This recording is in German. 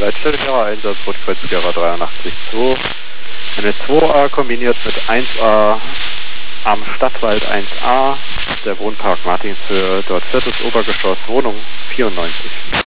Leitstelle Gera 1, Rotkreuz Gera 83-2. Eine 2A kombiniert mit 1A am Stadtwald 1A, der Wohnpark Martinshöhe, dort 4. Obergeschoss, Wohnung 94.